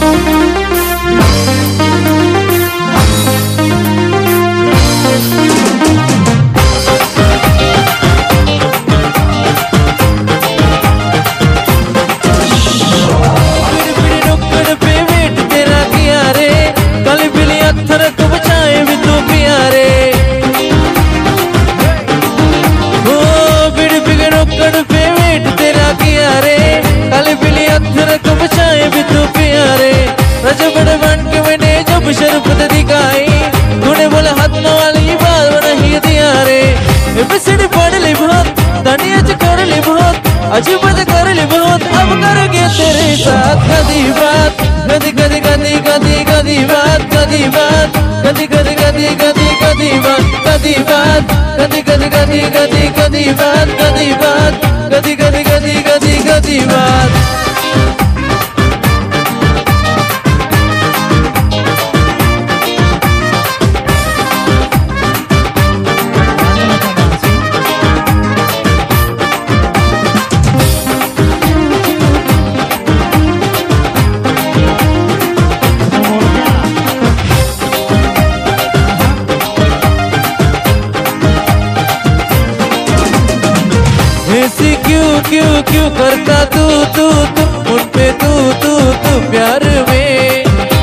शरबत दिखाई तूने बोला हाथ वाली बात नहीं दिया रे एबीसीडी पढ़ ली बहुत दानिया च कर ली बहुत अजीबत कर ली बहुत अब करेंगे तेरे साथ कदी बात कदी कदी कदी कदी कदी बात कदी बात कदी कदी कदी कदी कदी बात कदी बात कदी कदी कदी कदी कदी बात कदी बात कदी कदी कदी कदी कदी बात ऐसी क्यों क्यों क्यों करता तू तू तू मुझ पे तू तू तू प्यार में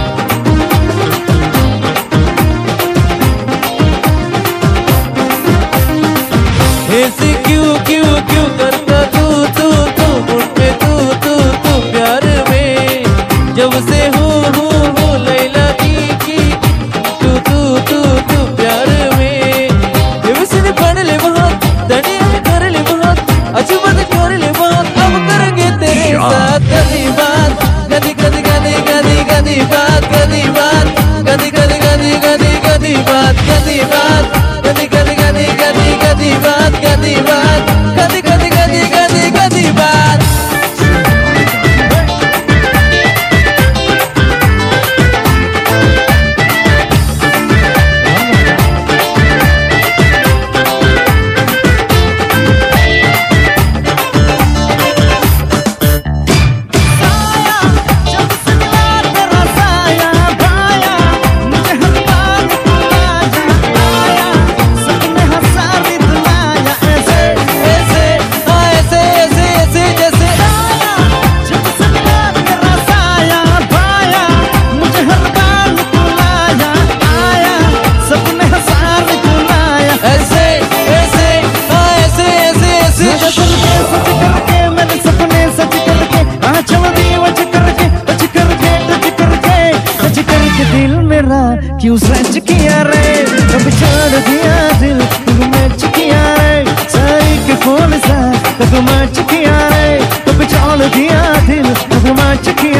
ऐसी क्यों क्यों क्यों करता तू तू तू मुझ पे तू तू तू प्यार में जब से हूँ लैला की तू तू तू तू प्यार में एबीसीडी पढ़ ले बहुत दानिया कर ले बहुत अजीबत कर ले बात अब करेंगे तेरे साथ कदी बात कदी कदी कदी कदी कदी बात कदी बात कदी कदी कदी कदी कदी बात कदी बात कदी कदी कदी कदी कदी बात कदी बात कदी कदी कदी कदी कदी बात क्यों सच किया रे कब छोड़ दिया दिल तू मैच किया रे सारी के फोन सा तब मैच किया रे कब छोड़ दिया दिल तब मैच किया